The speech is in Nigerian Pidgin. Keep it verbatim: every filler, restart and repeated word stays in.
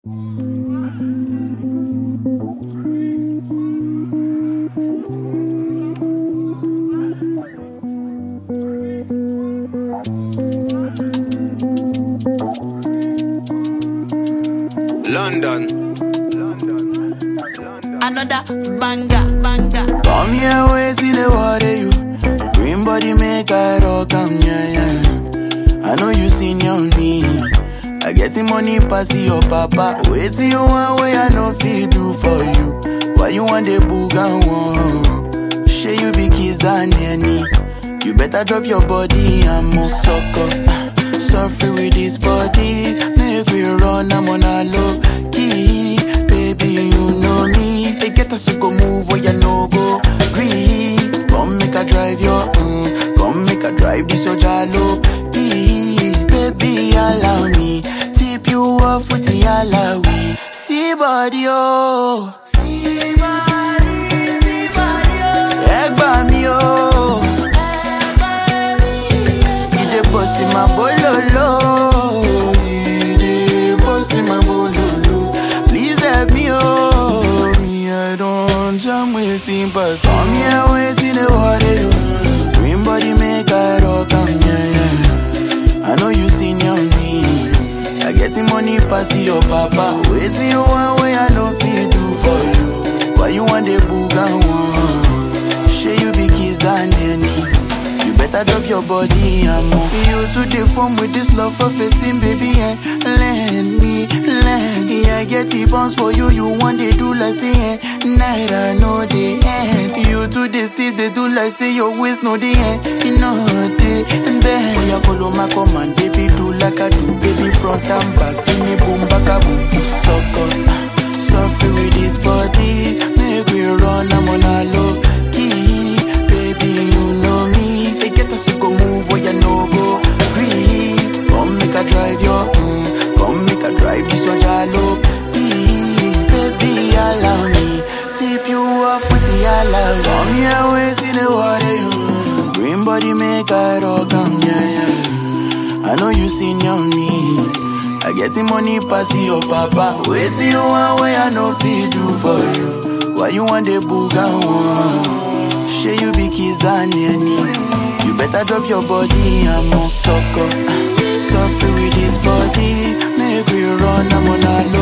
London. Another banger, banger. Come here, wait till the water you. Green body make I rock, am yeah, yeah. I know you seen your me. I get the money pass your papa. Wait till you want way I no fit do for you. Why you want the boogan one? Share you be kiss than any. You better drop your body and move sucker. Suffer with this body. Make we run, I'm on a low key. Baby, you know me. They get us to go move where you no go. Green, come make a drive your mm. Come make a drive this your jalo. Please, baby, allow me. Tip you off with the alawi. See body, oh. See body, see body, oh. Egg by me, oh. Egg by me. Ide post in my bololo. Ide post in my bololo. Please help me, oh. Me, I don't jam waiting, but some here waiting the water, you. Green body make I rock, am yeah, yeah. I know you seen your me. I get the money pass your papa. Wait till you want way I no fit do for you. Why you want the boogan one? Share you be kiss than any. You better drop your body and move. You to the phone with this love for fifteen, baby, and lend me, lend me. I get the bounce for you, you want they do like say, eh. Night I know the end. You to the steep, they do like say your waist know the end. You know the end. Oh yeah, follow my command, baby, do like I do, baby, front and back. Give me boom, back a boom, sucker. Suffer with this body, make we run, I'm on a low key. Baby, you know me. They get us to go move where you no go. Green, come make a drive your mm. Come make a drive this your jalo. Please, baby, allow me. Tip you off with the alawi. Come here, wait in the water, you. Green body make I rock, am yeah, yeah. I know you seen your me. I get the money pass your papa. Wait till you want way I no fit do for you. Why you want the boogan one? Share you be kiss than any. You better drop your body and move sucker. Suffer with this body. Make we run, I'm on a low